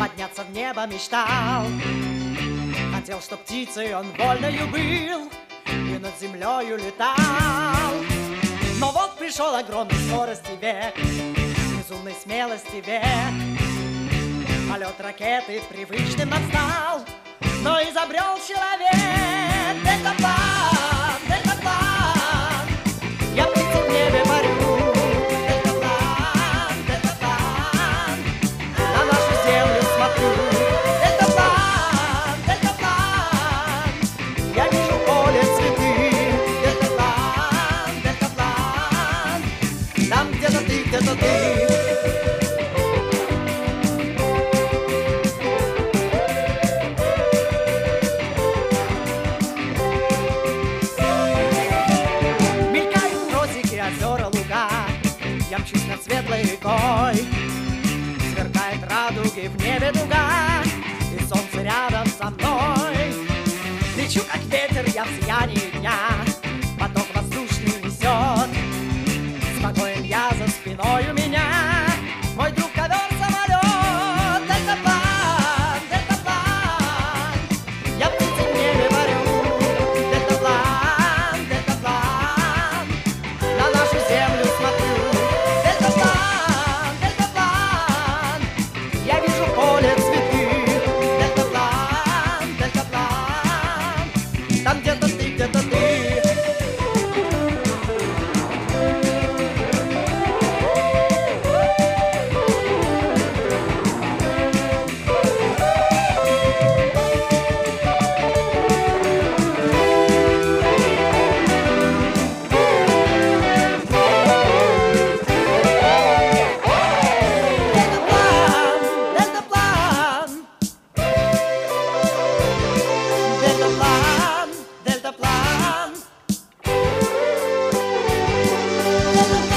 подняться в небо мечтал. Хотел, чтоб птицей он вольною был и над землею летал. Но вот пришел огромной скорости век, безумной смелости век. Полет ракеты привычным нам стал, но изобрел человек дельтаплан, дельтаплан. Я птицей в небе парю, дельтаплан, дельтаплан. На нашу землю смотрю, дельтаплан, дельтаплан. Я вижу поле цветы, дельтаплан, дельтаплан. Там где-то ты, где-то ты. Я мчусь над светлой рекой, сверкает радуги в небе дуга, и солнце рядом со мной. Лечу, как ветер, я в сиянии дня, поток воздушный несет. Спокоен я, за спиной у меня мой друг ковер-самолет. Дельтаплан, дельтаплан, я птицей в небе парю. Дельтаплан, дельтаплан, на нашу землю смотрю. Там где-то ты, где-то ты. Дельтаплан, дельтаплан.